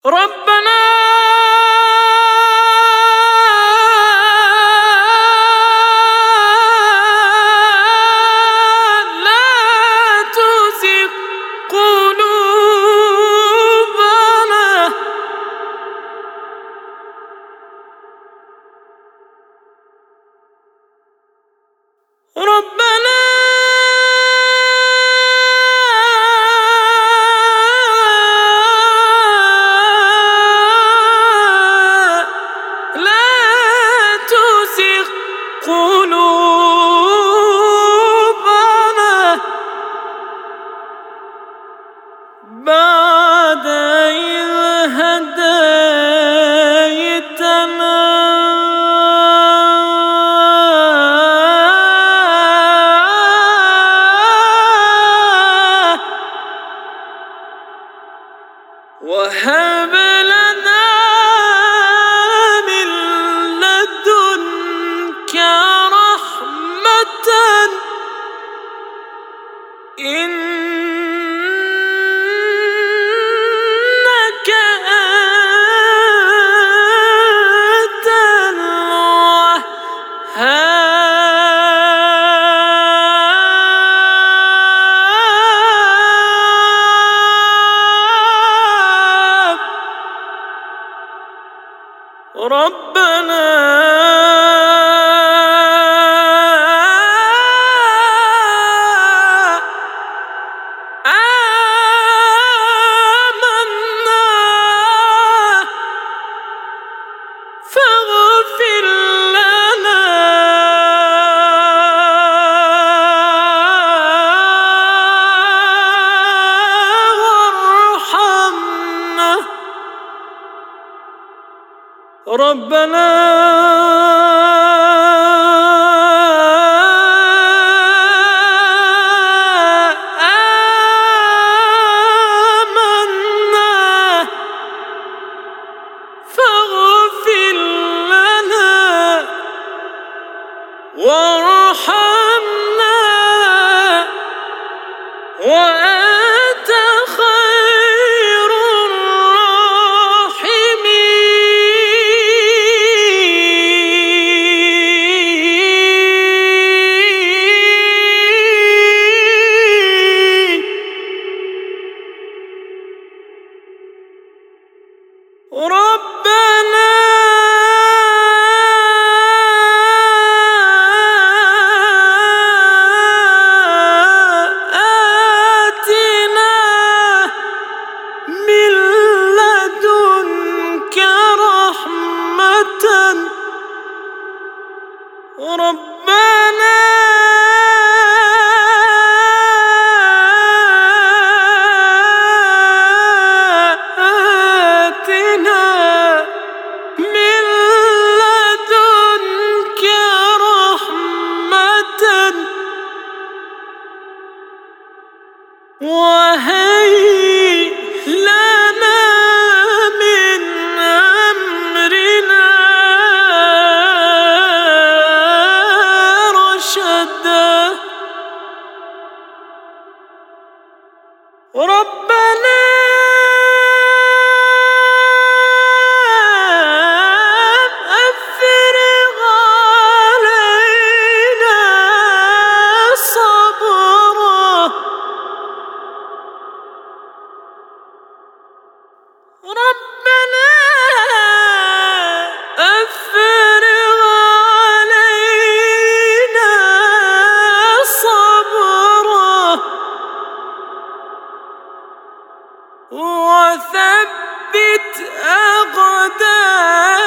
ربنا لا تزغ قلوبنا ربنا لا تزغ قلوبنا بعد إذ هديتنا وهب لنا من لدنك رحمة إنك أنت الوهاب ربنا آمنا فاغفر لنا وارحمنا ربنا آمنا فاغفر لنا وارحمنا وأنت خير الراحمين ربنا آتنا من لدنك رحمة ربنا آتنا من لدنك رحمة وهيئ لنا من أمرنا رشدا ربنا أفرغ علينا صبرا ربنا أفرغ علينا صبرا وثبت أقدامنا